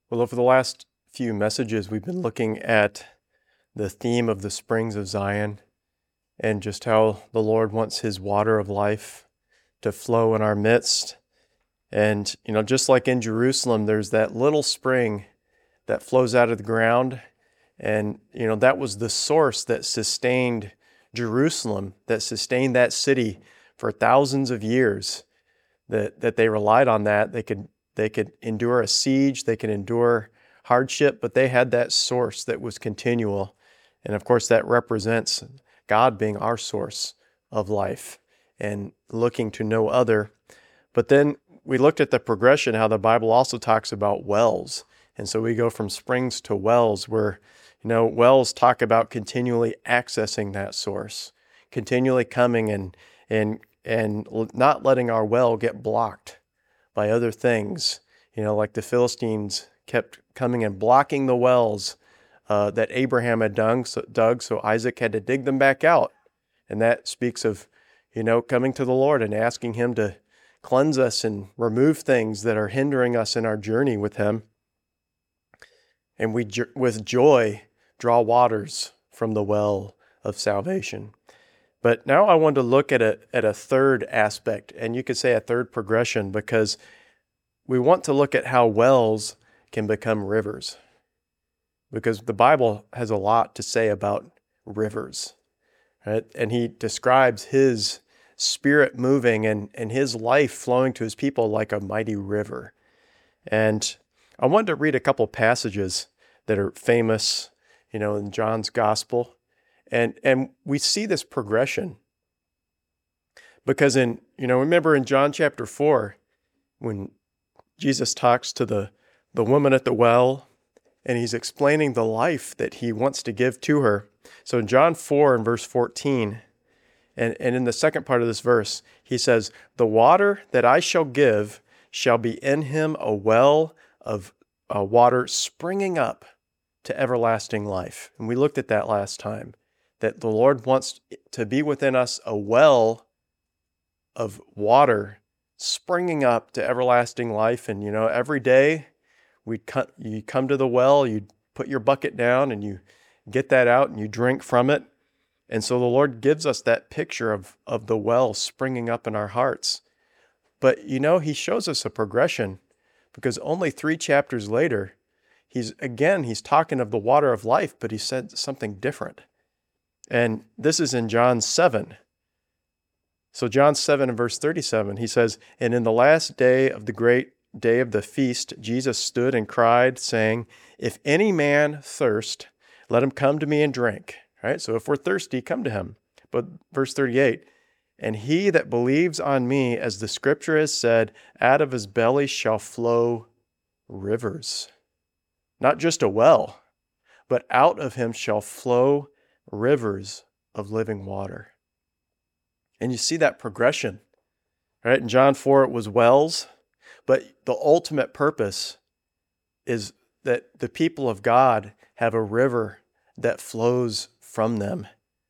Well, over the last few messages, we've been looking at the theme of the springs of Zion and just how the Lord wants his water of life to flow in our midst. And, just like in Jerusalem, there's that little spring that flows out of the ground. And, that was the source that sustained Jerusalem, that sustained that city for thousands of years, that they relied on that. They could endure a siege, they could endure hardship, but they had that source that was continual. And of course, that represents God being our source of life and looking to no other. But then we looked at the progression, how the Bible also talks about wells. And so we go from springs to wells where, wells talk about continually accessing that source, continually coming and not letting our well get blocked by other things, like the Philistines kept coming and blocking the wells that Abraham had dug, so Isaac had to dig them back out. And that speaks of, coming to the Lord and asking him to cleanse us and remove things that are hindering us in our journey with him. And we, with joy, draw waters from the well of salvation. But now I want to look at a third aspect, and you could say a third progression, because we want to look at how wells can become rivers. Because the Bible has a lot to say about rivers, right? And he describes his spirit moving and his life flowing to his people like a mighty river. And I wanted to read a couple passages that are famous, in John's gospel. And we see this progression because remember in John chapter 4, when Jesus talks to the woman at the well, and he's explaining the life that he wants to give to her. So in John 4 and verse 14, and in the second part of this verse, he says, "The water that I shall give shall be in him a well of water springing up to everlasting life." And we looked at that last time, that the Lord wants to be within us a well of water springing up to everlasting life. And, every day you come to the well, you put your bucket down and you get that out and you drink from it. And so the Lord gives us that picture of the well springing up in our hearts. But, he shows us a progression, because only 3 chapters later, he's talking of the water of life, but he said something different. And this is in John 7. So John 7 and verse 37, he says, "And in the last day of the great day of the feast, Jesus stood and cried, saying, 'If any man thirst, let him come to me and drink.'" Right? So if we're thirsty, come to him. But verse 38, "And he that believes on me, as the scripture has said, out of his belly shall flow rivers." Not just a well, but out of him shall flow rivers of living water. And you see that progression, right? In John 4, it was wells, but the ultimate purpose is that the people of God have a river that flows from them,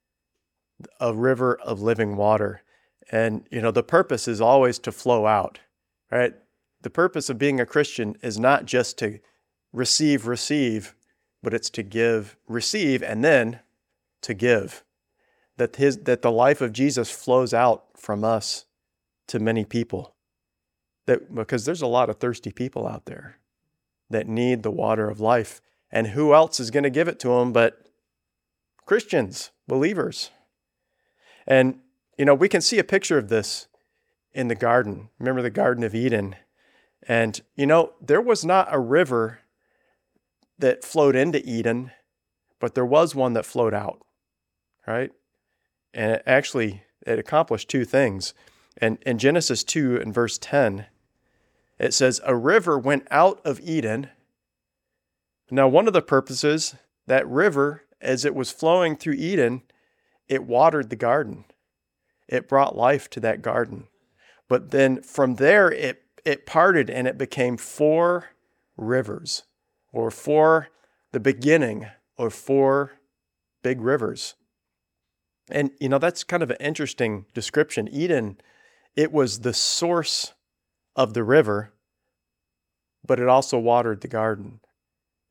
a river of living water. And, the purpose is always to flow out, right? The purpose of being a Christian is not just to receive, but it's to receive, and then to give. That the life of Jesus flows out from us to many people. Because there's a lot of thirsty people out there that need the water of life. And who else is going to give it to them but Christians, believers? And, we can see a picture of this in the garden. Remember the Garden of Eden? And, there was not a river that flowed into Eden, but there was one that flowed out, right? And it accomplished 2 things. And in Genesis 2 and verse 10, it says, "A river went out of Eden." Now, one of the purposes, that river, as it was flowing through Eden, it watered the garden. It brought life to that garden. But then from there, it parted and it became 4 rivers, or the beginning of 4 big rivers. And, that's kind of an interesting description. Eden, it was the source of the river, but it also watered the garden.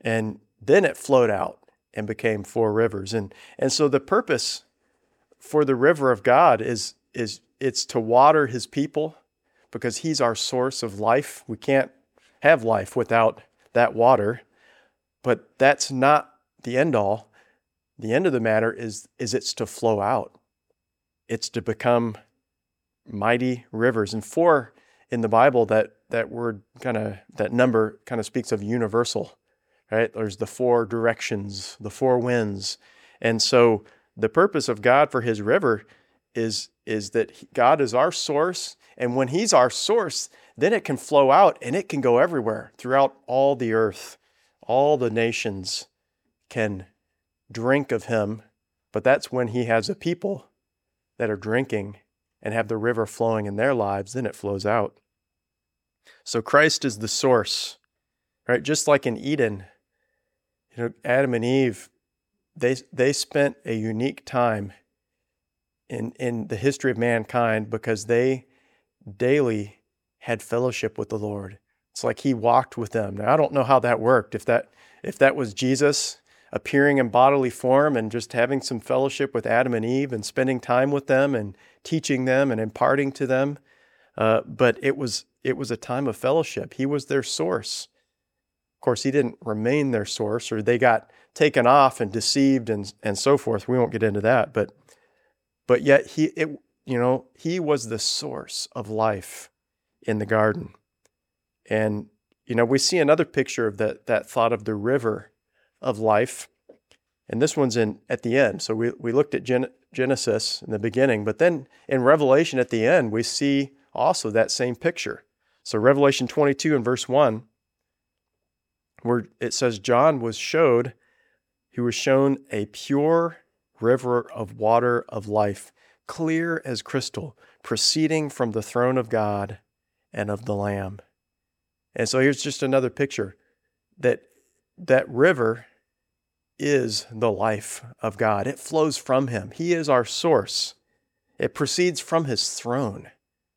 And then it flowed out and became 4 rivers. And so the purpose for the river of God is it's to water his people, because he's our source of life. We can't have life without that water. But that's not the end all. The end of the matter is it's to flow out. It's to become mighty rivers. And 4 in the Bible, that number kind of speaks of universal, right? There's the 4 directions, the 4 winds. And so the purpose of God for his river is that God is our source. And when he's our source, then it can flow out and it can go everywhere throughout all the earth. All the nations can drink of him, but that's when he has a people that are drinking and have the river flowing in their lives, then it flows out. So Christ is the source, right? Just like in Eden, Adam and Eve, they spent a unique time in the history of mankind because they daily had fellowship with the Lord. It's like he walked with them. Now, I don't know how that worked. If that was Jesus appearing in bodily form and just having some fellowship with Adam and Eve and spending time with them and teaching them and imparting to them. But it was a time of fellowship. He was their source. Of course, he didn't remain their source, or they got taken off and deceived and so forth. We won't get into that. But yet he was the source of life in the garden. And, we see another picture of that thought of the river of life. And this one's at the end. So we looked at Genesis in the beginning, but then in Revelation at the end, we see also that same picture. So Revelation 22 and verse 1, where it says, John was shown a pure river of water of life, clear as crystal, proceeding from the throne of God and of the Lamb. And so here's just another picture that river is the life of God. It flows from him. He is our source. It proceeds from his throne.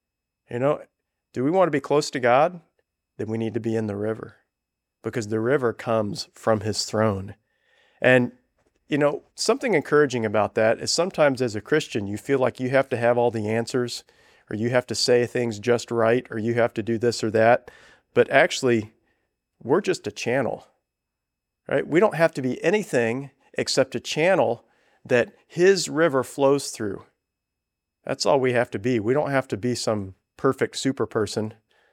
Do we want to be close to God? Then we need to be in the river, because the river comes from his throne. And, something encouraging about that is sometimes as a Christian, you feel like you have to have all the answers, or you have to say things just right, or you have to do this or that. But actually, we're just a channel, right? We don't have to be anything except a channel that his river flows through. That's all we have to be. We don't have to be some perfect super person.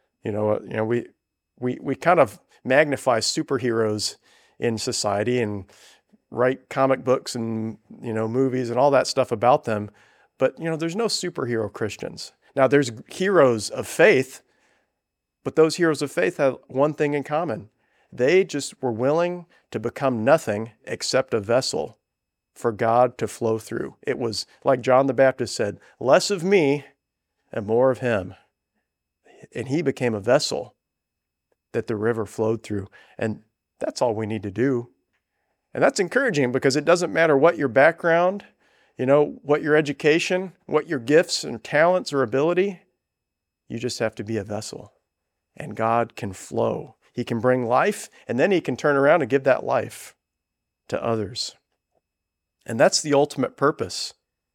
We kind of magnify superheroes in society and write comic books and, movies and all that stuff about them. But, there's no superhero Christians. Now, there's heroes of faith, but those heroes of faith have one thing in common. They just were willing to become nothing except a vessel for God to flow through. It was like John the Baptist said, less of me and more of him. And he became a vessel that the river flowed through. And that's all we need to do. And that's encouraging, because it doesn't matter what your background, what your education, what your gifts and talents or ability. You just have to be a vessel. And God can flow. He can bring life, and then he can turn around and give that life to others. And that's the ultimate purpose,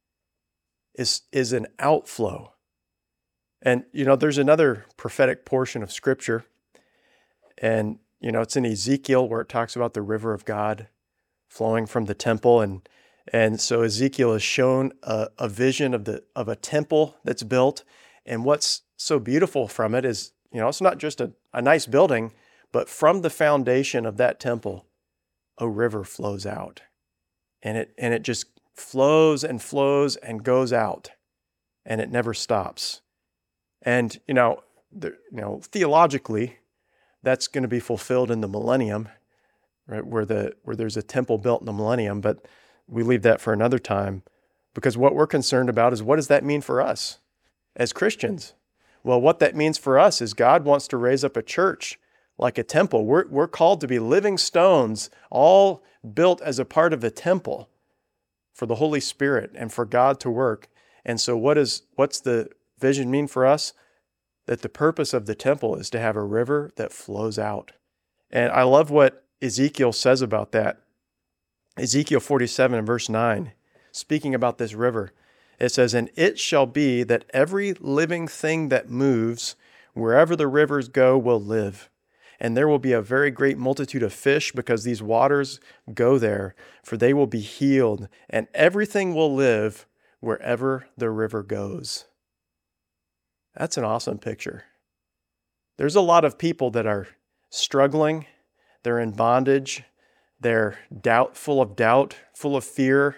is an outflow. And, there's another prophetic portion of Scripture, and, it's in Ezekiel, where it talks about the river of God flowing from the temple. And so Ezekiel is shown a vision of a temple that's built. And what's so beautiful from it is, it's not just a nice building, but from the foundation of that temple, a river flows out. And it just flows and flows and goes out. And it never stops. And, theologically, that's going to be fulfilled in the millennium, right? Where there's a temple built in the millennium, but we leave that for another time, because what we're concerned about is, what does that mean for us as Christians? Well, what that means for us is God wants to raise up a church like a temple. We're called to be living stones, all built as a part of a temple for the Holy Spirit and for God to work. And so what's the vision mean for us? That the purpose of the temple is to have a river that flows out. And I love what Ezekiel says about that. Ezekiel 47 and verse 9, speaking about this river, it says, "And it shall be that every living thing that moves, wherever the rivers go, will live. And there will be a very great multitude of fish, because these waters go there, for they will be healed, and everything will live wherever the river goes." That's an awesome picture. There's a lot of people that are struggling, they're in bondage, they're full of doubt, full of fear,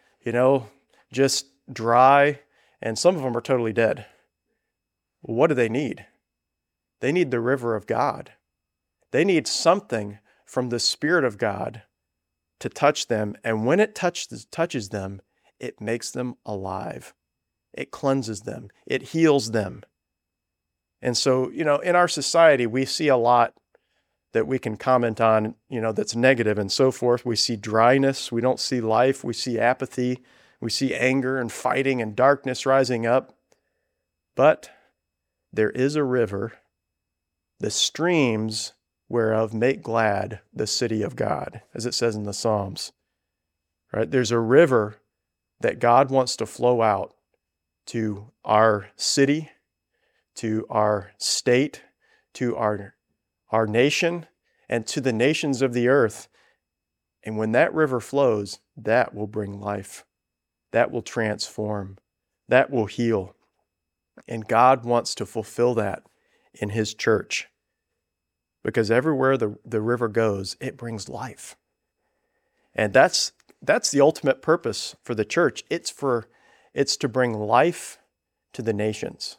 just dry, and some of them are totally dead. What do they need? They need the river of God. They need something from the Spirit of God to touch them, and when it touches them, it makes them alive. It cleanses them. It heals them. And so, in our society, we see a lot that we can comment on, that's negative and so forth. We see dryness. We don't see life. We see apathy. We see anger and fighting and darkness rising up. But there is a river, the streams whereof make glad the city of God, as it says in the Psalms. Right? There's a river that God wants to flow out to our city, to our state, to our nation, and to the nations of the earth. And when that river flows, that will bring life. That will transform. That will heal. And God wants to fulfill that in His church. Because everywhere the river goes, it brings life. And that's the ultimate purpose for the church. It's to bring life to the nations.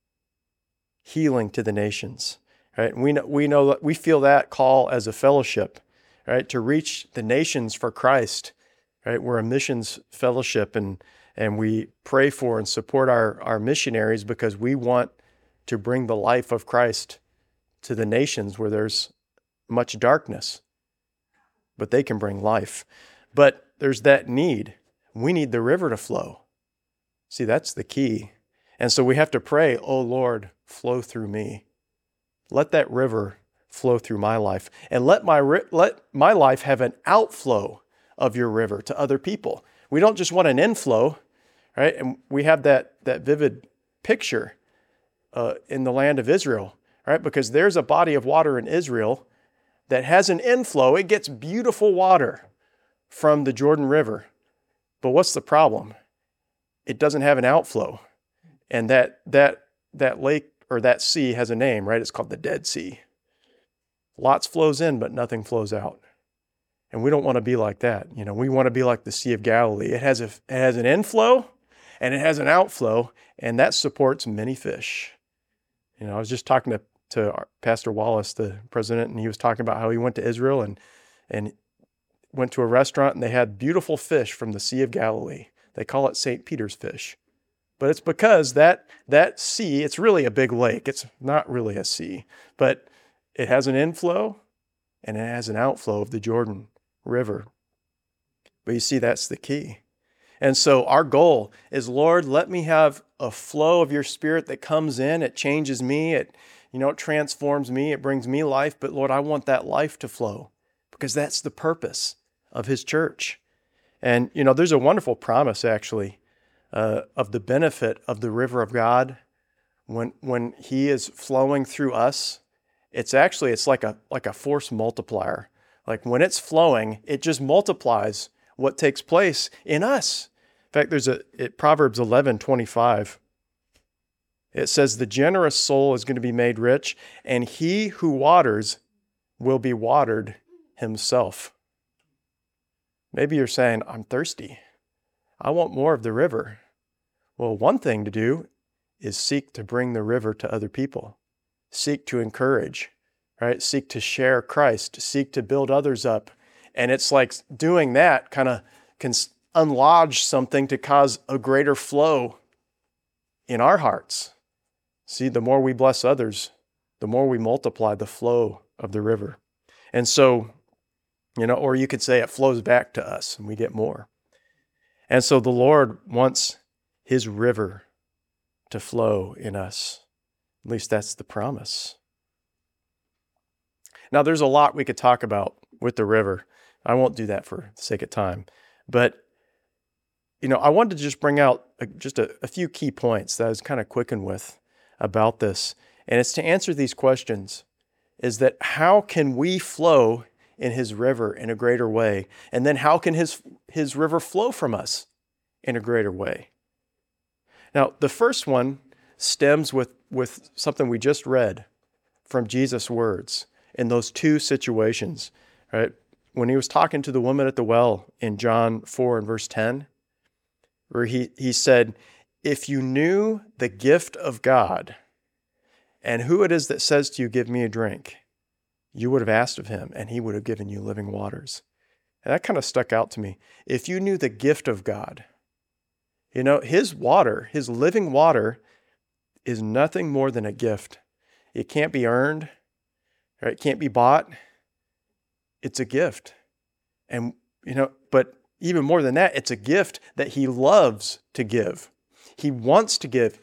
Healing to the nations. Right? We feel that call as a fellowship, right? To reach the nations for Christ. Right? We're a missions fellowship, and we pray for and support our missionaries because we want to bring the life of Christ to the nations where there's much darkness. But they can bring life. But there's that need. We need the river to flow. See, that's the key. And so we have to pray, "Oh Lord, flow through me. Let that river flow through my life. And let my life have an outflow of your river to other people." We don't just want an inflow, right? And we have that vivid picture in the land of Israel, right? Because there's a body of water in Israel that has an inflow. It gets beautiful water from the Jordan River. But what's the problem? It doesn't have an outflow. And that lake or that sea has a name, right? It's called the Dead Sea. Lots flows in, but nothing flows out. And we don't want to be like that. We want to be like the Sea of Galilee. It has an inflow and it has an outflow, and that supports many fish. I was just talking to Pastor Wallace, the president, and he was talking about how he went to Israel and went to a restaurant, and they had beautiful fish from the Sea of Galilee. They call it St. Peter's fish. But it's because that sea, it's really a big lake. It's not really a sea, but it has an inflow and it has an outflow of the Jordan River. But you see, that's the key. And so our goal is, Lord, let me have a flow of your Spirit that comes in. It changes me. It transforms me. It brings me life. But Lord, I want that life to flow because that's the purpose of His church. And, there's a wonderful promise, actually, of the benefit of the river of God when He is flowing through us. It's like a force multiplier. Like when it's flowing, it just multiplies what takes place in us. In fact, there's Proverbs 11:25. It says, "The generous soul is going to be made rich, and he who waters will be watered himself." Maybe you're saying, "I'm thirsty. I want more of the river." Well, one thing to do is seek to bring the river to other people. Seek to encourage, right? Seek to share Christ. Seek to build others up. And it's like doing that kind of can unlodge something to cause a greater flow in our hearts. See, the more we bless others, the more we multiply the flow of the river. And so, or you could say it flows back to us and we get more. And so the Lord wants His river to flow in us. At least that's the promise. Now, there's a lot we could talk about with the river. I won't do that for the sake of time. But, I wanted to just bring out just a few key points that I was kind of quickened with about this. And it's to answer these questions, is that how can we flow in his river in a greater way? And then how can his river flow from us in a greater way? Now, the first one stems with something we just read from Jesus' words in those two situations, right? When he was talking to the woman at the well in John 4 and verse 10, where he said, if you knew the gift of God and who it is that says to you, give me a drink, you would have asked of him and he would have given you living waters. And that kind of stuck out to me. If you knew the gift of God, his water, his living water is nothing more than a gift. It can't be earned, right? It can't be bought. It's a gift. And, but even more than that, it's a gift that he loves to give. He wants to give.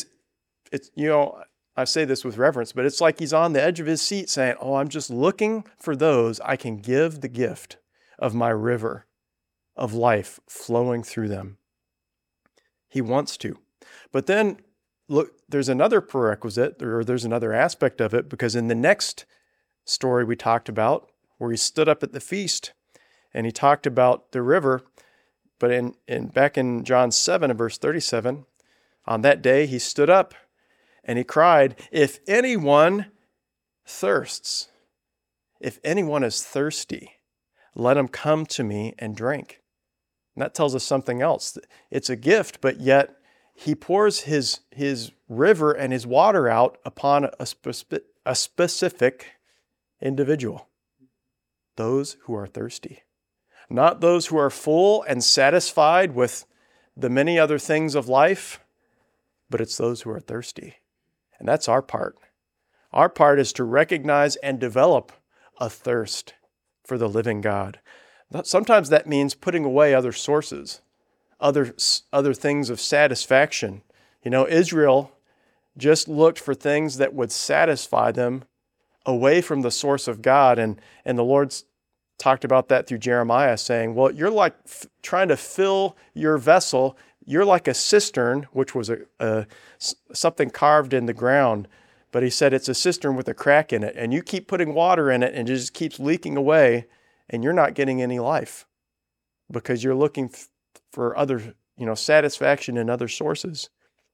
I say this with reverence, but it's like he's on the edge of his seat saying, oh, I'm just looking for those I can give the gift of my river of life flowing through them. He wants to. But then, look, there's another prerequisite, or there's another aspect of it, because in the next story we talked about, where he stood up at the feast, and he talked about the river, but back in John 7 and verse 37, on that day he stood up and he cried, if anyone thirsts, if anyone is thirsty, let him come to me and drink. And that tells us something else. It's a gift, but yet he pours his river and his water out upon a specific individual, those who are thirsty. Not those who are full and satisfied with the many other things of life, but it's those who are thirsty. And that's our part. Our part is to recognize and develop a thirst for the living God. Sometimes that means putting away other sources, other things of satisfaction. Israel just looked for things that would satisfy them away from the source of God. And the Lord's talked about that through Jeremiah, saying, well, you're like trying to fill your vessel. You're like a cistern, which was something carved in the ground. But he said it's a cistern with a crack in it. And you keep putting water in it and it just keeps leaking away. And you're not getting any life because you're looking for other, satisfaction in other sources.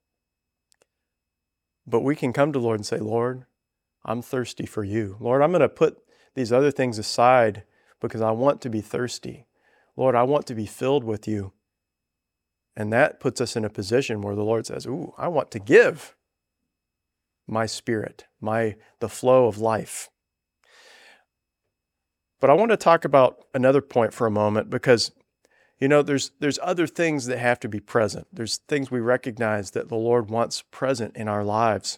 But we can come to the Lord and say, Lord, I'm thirsty for you. Lord, I'm going to put these other things aside because I want to be thirsty. Lord, I want to be filled with you. And that puts us in a position where the Lord says, ooh, I want to give my spirit, the flow of life. But I want to talk about another point for a moment because, there's other things that have to be present. There's things we recognize that the Lord wants present in our lives.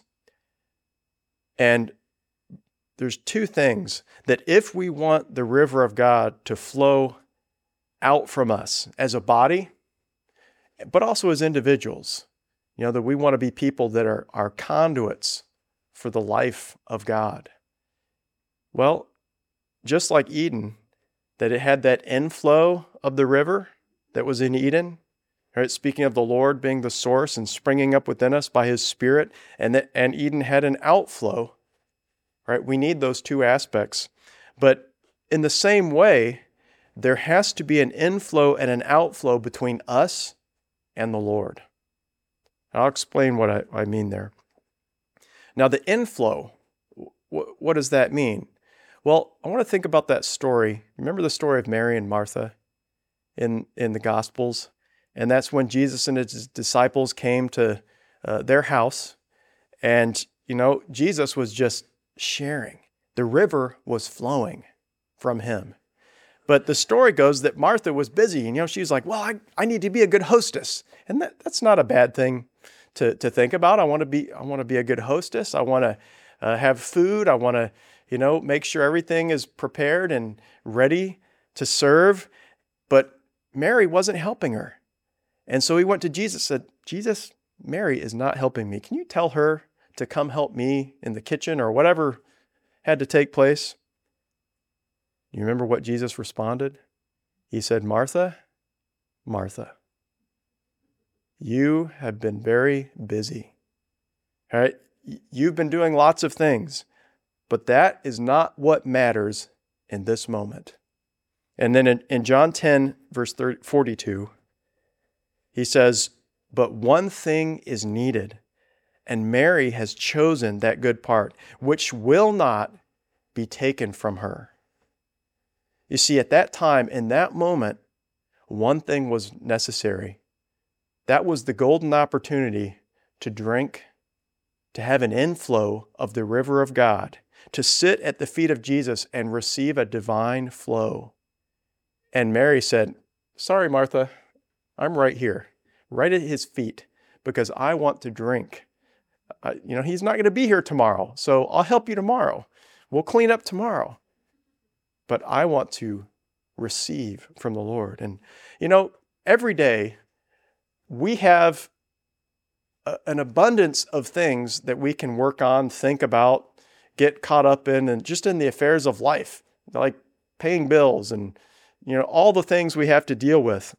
And there's two things that if we want the river of God to flow out from us as a body, but also as individuals, that we want to be people that are conduits for the life of God. Well, just like Eden, that it had that inflow of the river that was in Eden, right? Speaking of the Lord being the source and springing up within us by his Spirit, and Eden had an outflow, right? We need those two aspects. But in the same way, there has to be an inflow and an outflow between us and the Lord. I'll explain what I mean there. Now, the inflow, what does that mean? Well, I want to think about that story. Remember the story of Mary and Martha in the Gospels? And that's when Jesus and his disciples came to their house. And, Jesus was just sharing. The river was flowing from him. But the story goes that Martha was busy. She's like, well, I need to be a good hostess. And that's not a bad thing to think about. I want to be a good hostess. I want to have food. I want to, make sure everything is prepared and ready to serve. But Mary wasn't helping her. And so he went to Jesus and said, Jesus, Mary is not helping me. Can you tell her to come help me in the kitchen or whatever had to take place? you remember what Jesus responded? He said, Martha, Martha, you have been very busy. All right? You've been doing lots of things, but that is not what matters in this moment. And then in John 10, verse 42, he says, but one thing is needed, and Mary has chosen that good part, which will not be taken from her. You see, at that time, in that moment, one thing was necessary. That was the golden opportunity to drink, to have an inflow of the river of God, to sit at the feet of Jesus and receive a divine flow. And Mary said, sorry, Martha, I'm right here, right at his feet, because I want to drink. He's not going to be here tomorrow, so I'll help you tomorrow. We'll clean up tomorrow. But I want to receive from the Lord. And, every day we have an abundance of things that we can work on, think about, get caught up in, and just in the affairs of life, like paying bills and, all the things we have to deal with.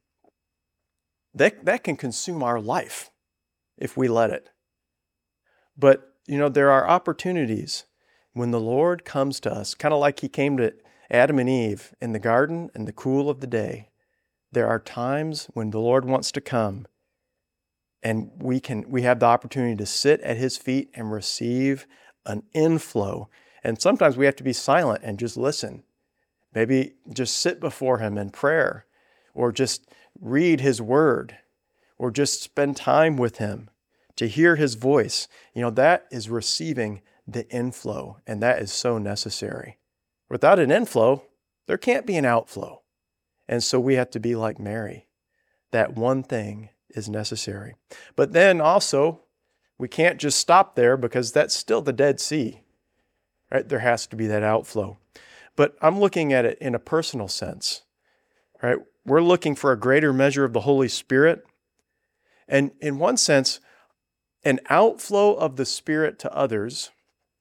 That can consume our life if we let it. But, there are opportunities when the Lord comes to us, kind of like he came to Adam and Eve in the garden in the cool of the day. There are times when the Lord wants to come, and we have the opportunity to sit at his feet and receive an inflow. And sometimes we have to be silent and just listen. Maybe just sit before him in prayer, or just read his word, or just spend time with him to hear his voice. That is receiving the inflow, and that is so necessary. Without an inflow, there can't be an outflow. And so we have to be like Mary. That one thing is necessary. But then also, we can't just stop there, because that's still the Dead Sea, right? There has to be that outflow. But I'm looking at it in a personal sense, right? We're looking for a greater measure of the Holy Spirit. And in one sense, an outflow of the Spirit to others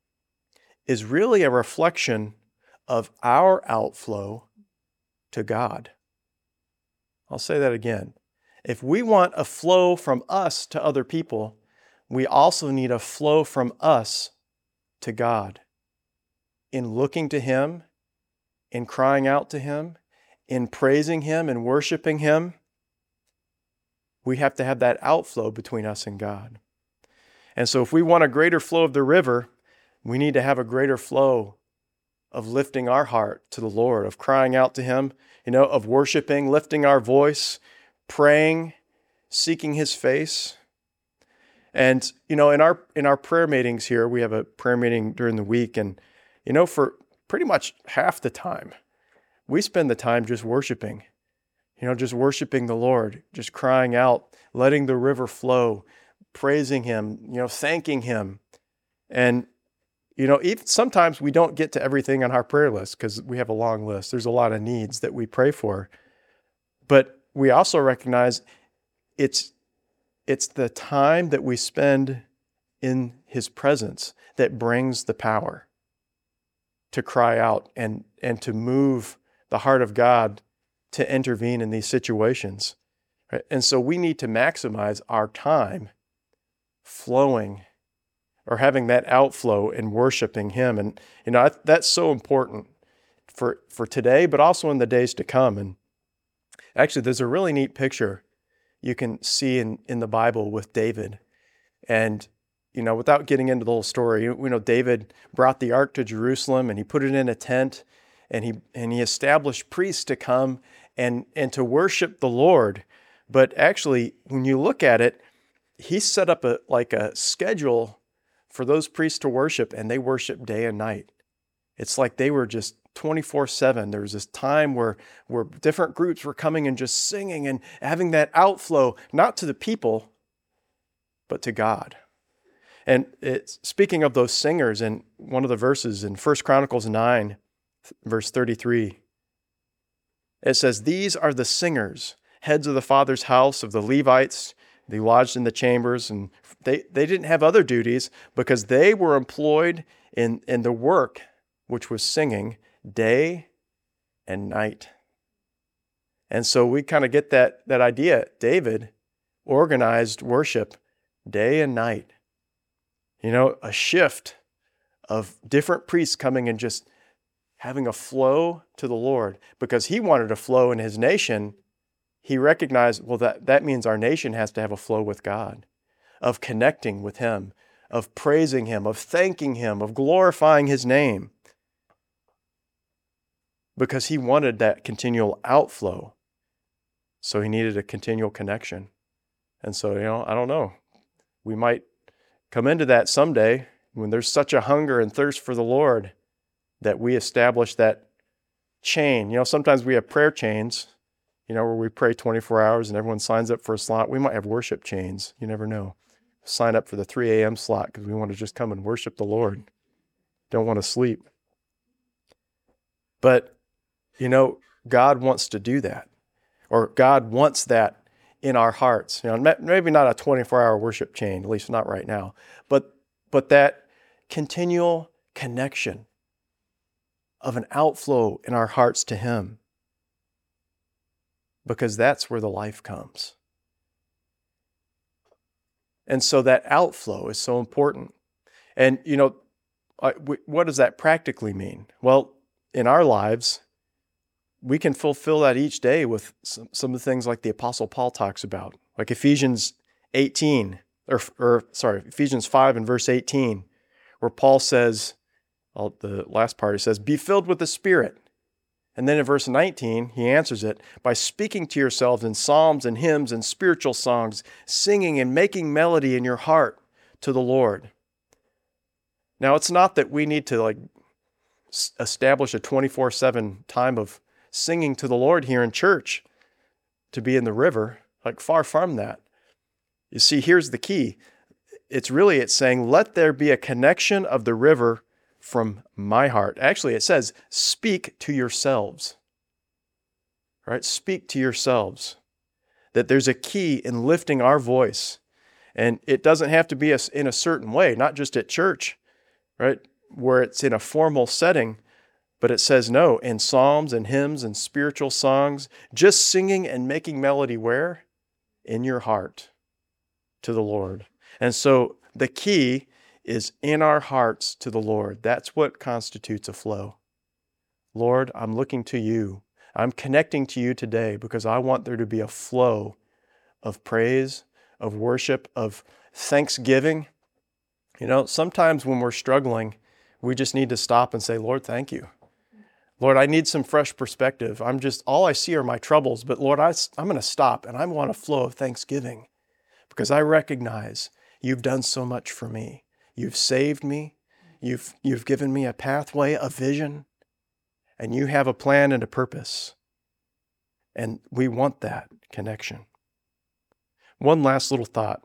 is really a reflection of our outflow to God. I'll say that again. If we want a flow from us to other people, we also need a flow from us to God. In looking to him, in crying out to him, in praising him and worshiping him, we have to have that outflow between us and God. And so if we want a greater flow of the river, we need to have a greater flow of lifting our heart to the Lord, of crying out to him, of worshiping, lifting our voice, praying, seeking his face. And, in our prayer meetings here, we have a prayer meeting during the week, and, for pretty much half the time, we spend the time just worshiping, just worshiping the Lord, just crying out, letting the river flow, praising him, thanking him. And, even sometimes we don't get to everything on our prayer list because we have a long list. There's a lot of needs that we pray for. But we also recognize it's the time that we spend in his presence that brings the power to cry out and to move the heart of God to intervene in these situations. Right? And so we need to maximize our time flowing or having that outflow in worshiping him. And, that's so important for today, but also in the days to come. And actually, there's a really neat picture you can see in the Bible with David. And, without getting into the whole story, David brought the ark to Jerusalem, and he put it in a tent, and he established priests to come and to worship the Lord. But actually, when you look at it, he set up a schedule for those priests to worship, and they worship day and night. It's like they were just 24/7. There was this time where different groups were coming and just singing and having that outflow, not to the people, but to God. And speaking of those singers, in one of the verses in 1 Chronicles 9, verse 33, it says, "These are the singers, heads of the Father's house of the Levites. They lodged in the chambers," and they didn't have other duties because they were employed in the work, which was singing, day and night. And so we kind of get that idea. David organized worship day and night. A shift of different priests coming and just having a flow to the Lord, because he wanted a flow in his nation. He recognized, well, that means our nation has to have a flow with God, of connecting with him, of praising him, of thanking him, of glorifying his name, because he wanted that continual outflow. So he needed a continual connection. And so, I don't know. We might come into that someday when there's such a hunger and thirst for the Lord that we establish that chain. Sometimes we have prayer chains, where we pray 24 hours and everyone signs up for a slot. We might have worship chains. You never know. Sign up for the 3 a.m. slot because we want to just come and worship the Lord. Don't want to sleep. But, God wants to do that. Or God wants that in our hearts. Maybe not a 24-hour worship chain, at least not right now, but that continual connection of an outflow in our hearts to him, because that's where the life comes. And so that outflow is so important. And, what does that practically mean? Well, in our lives, we can fulfill that each day with some of the things like the Apostle Paul talks about, like Ephesians 18, Ephesians 5 and verse 18, where Paul says, the last part, he says, be filled with the Spirit. And then in verse 19, he answers it by speaking to yourselves in psalms and hymns and spiritual songs, singing and making melody in your heart to the Lord. Now, it's not that we need to establish a 24/7 time of singing to the Lord here in church to be in the river, far from that. You see, here's the key. It's saying, let there be a connection of the river from my heart. Actually, it says, speak to yourselves. Right? Speak to yourselves. That there's a key in lifting our voice. And it doesn't have to be in a certain way, not just at church, right? Where it's in a formal setting, but it says no, in psalms and hymns and spiritual songs, just singing and making melody where? In your heart to the Lord. And so the key is in our hearts to the Lord. That's what constitutes a flow. Lord, I'm looking to you. I'm connecting to you today because I want there to be a flow of praise, of worship, of thanksgiving. Sometimes when we're struggling, we just need to stop and say, Lord, thank you. Lord, I need some fresh perspective. All I see are my troubles, but Lord, I'm going to stop and I want a flow of thanksgiving because I recognize you've done so much for me. You've saved me. You've given me a pathway, a vision, and you have a plan and a purpose. And we want that connection. One last little thought.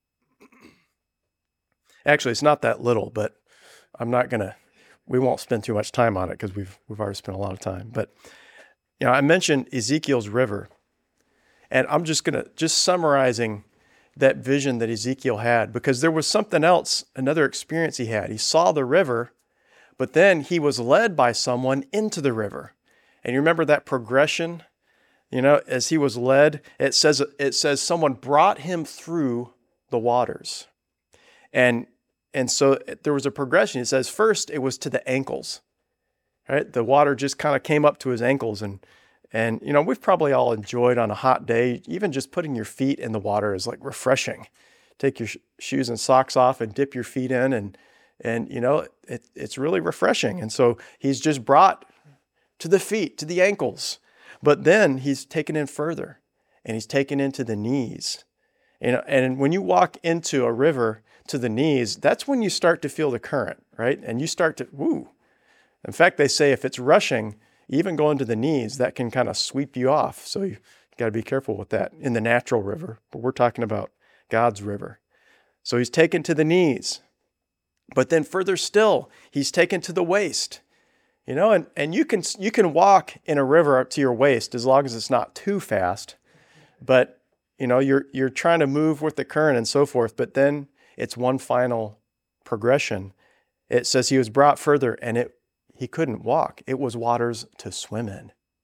Actually, it's not that little, but we won't spend too much time on it because we've already spent a lot of time. But I mentioned Ezekiel's river, and I'm just summarizing that vision that Ezekiel had, because there was something else, another experience he had. He saw the river, but then he was led by someone into the river. And you remember that progression? As he was led, it says someone brought him through the waters. And so there was a progression. It says first it was to the ankles, right? The water just kind of came up to his ankles. And we've probably all enjoyed on a hot day, even just putting your feet in the water is refreshing. Take your shoes and socks off and dip your feet in and it's really refreshing. And so he's just brought to the feet, to the ankles. But then he's taken in further and he's taken into the knees. And when you walk into a river to the knees, that's when you start to feel the current, right? And you start to, woo. In fact, they say if it's rushing, even going to the knees, that can kind of sweep you off. So you got to be careful with that in the natural river. But we're talking about God's river. So he's taken to the knees. But then further still, he's taken to the waist. And you can walk in a river up to your waist as long as it's not too fast. But you're trying to move with the current and so forth. But then it's one final progression. It says he was brought further and he couldn't walk. It was waters to swim in.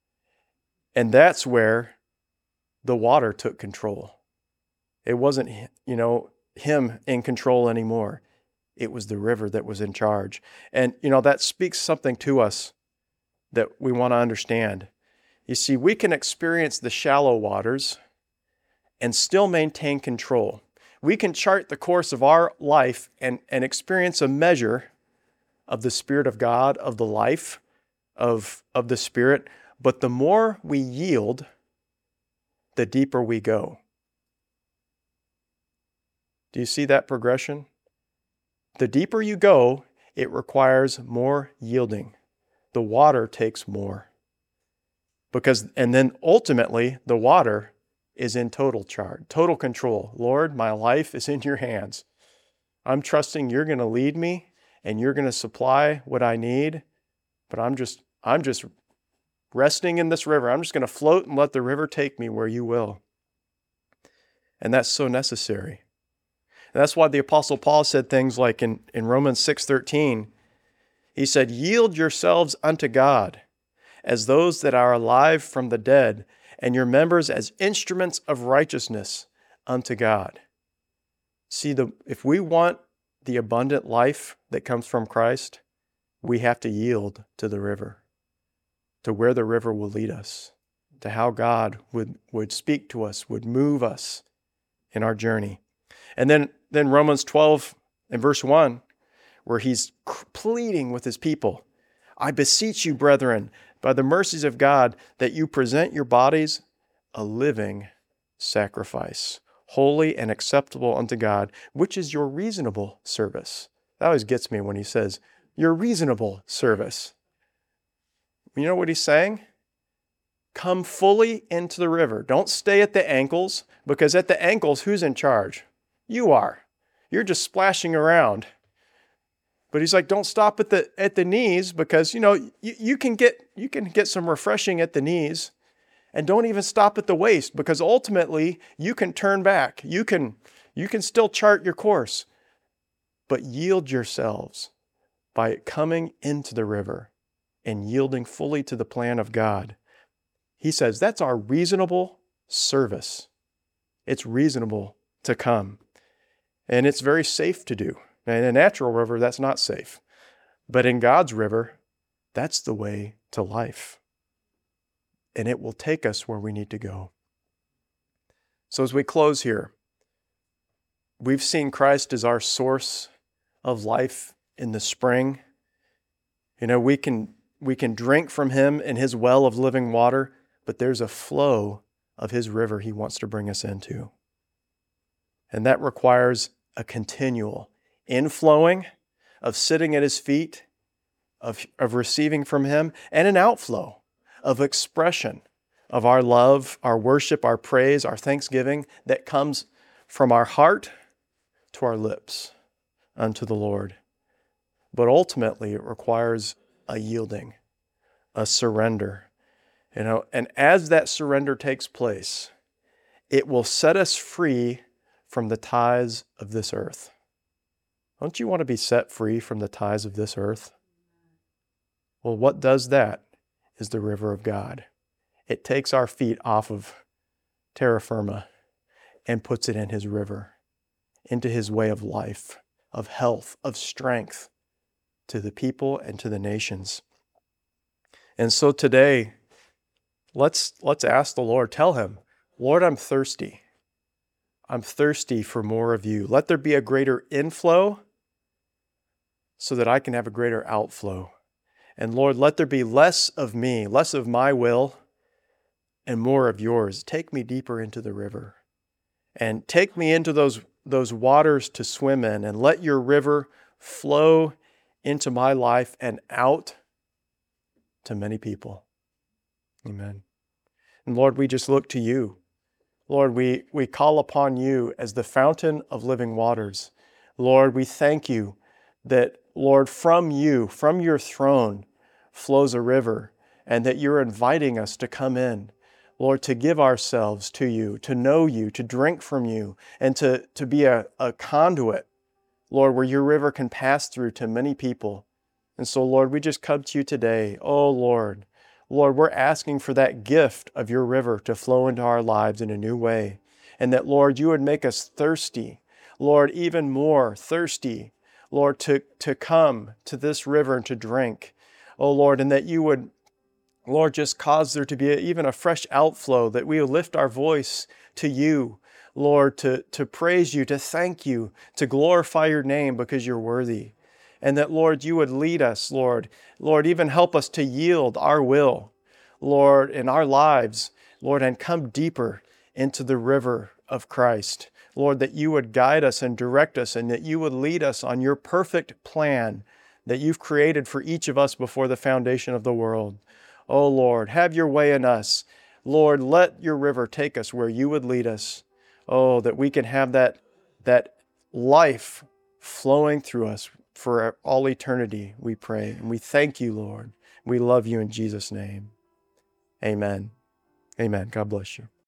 And that's where the water took control. It wasn't, him in control anymore. It was the river that was in charge. And, that speaks something to us that we want to understand. You see, we can experience the shallow waters and still maintain control. We can chart the course of our life and experience a measure of the Spirit of God, of the life of the Spirit. But the more we yield, the deeper we go. Do you see that progression? The deeper you go, it requires more yielding. The water takes more. And then ultimately, the water is in total charge, total control. Lord, my life is in your hands. I'm trusting you're going to lead me and you're going to supply what I need. But I'm just resting in this river. I'm just going to float and let the river take me where you will. And that's so necessary. And that's why the Apostle Paul said things like in Romans 6:13, he said, "Yield yourselves unto God as those that are alive from the dead, and your members as instruments of righteousness unto God." See, if we want the abundant life that comes from Christ, we have to yield to the river, to where the river will lead us, to how God would speak to us, would move us in our journey. And then Romans 12 and verse 1, where he's pleading with his people, "I beseech you, brethren, by the mercies of God, that you present your bodies a living sacrifice, holy and acceptable unto God, which is your reasonable service." That always gets me when he says, your reasonable service. You know what he's saying? Come fully into the river. Don't stay at the ankles, because at the ankles, who's in charge? You are. You're just splashing around. But he's like, don't stop at the knees, because you can get some refreshing at the knees, and don't even stop at the waist, because ultimately you can turn back. You can still chart your course, but yield yourselves by coming into the river and yielding fully to the plan of God. He says that's our reasonable service. It's reasonable to come, and it's very safe to do. In a natural river, that's not safe. But in God's river, that's the way to life. And it will take us where we need to go. So as we close here, we've seen Christ as our source of life in the spring. We can drink from him in his well of living water, but there's a flow of his river he wants to bring us into. And that requires a continual inflowing of sitting at his feet, of receiving from him, and an outflow of expression of our love, our worship, our praise, our thanksgiving that comes from our heart to our lips unto the Lord. But ultimately, it requires a yielding, a surrender. And as that surrender takes place, it will set us free from the ties of this earth. Don't you want to be set free from the ties of this earth? Well, what does that is the river of God. It takes our feet off of terra firma and puts it in his river, into his way of life, of health, of strength to the people and to the nations. And so today, let's ask the Lord, tell him, Lord, I'm thirsty. I'm thirsty for more of you. Let there be a greater inflow so that I can have a greater outflow. And Lord, let there be less of me, less of my will, and more of yours. Take me deeper into the river and take me into those waters to swim in, and let your river flow into my life and out to many people. Amen. And Lord, we just look to you. Lord, we call upon you as the fountain of living waters. Lord, we thank you that, Lord, from you, from your throne, flows a river, and that you're inviting us to come in, Lord, to give ourselves to you, to know you, to drink from you, and to be a conduit, Lord, where your river can pass through to many people. And so, Lord, we just come to you today. Oh, Lord, Lord, we're asking for that gift of your river to flow into our lives in a new way. And that, Lord, you would make us thirsty, Lord, even more thirsty, Lord, to come to this river and to drink. Oh, Lord, and that you would, Lord, just cause there to be even a fresh outflow, that we will lift our voice to you, Lord, to praise you, to thank you, to glorify your name because you're worthy. And that, Lord, you would lead us, Lord. Lord, even help us to yield our will, Lord, in our lives, Lord, and come deeper into the river of Christ. Lord, that you would guide us and direct us, and that you would lead us on your perfect plan that you've created for each of us before the foundation of the world. Oh, Lord, have your way in us. Lord, let your river take us where you would lead us. Oh, that we can have that life flowing through us for all eternity, we pray. And we thank you, Lord. We love you in Jesus' name. Amen. Amen. God bless you.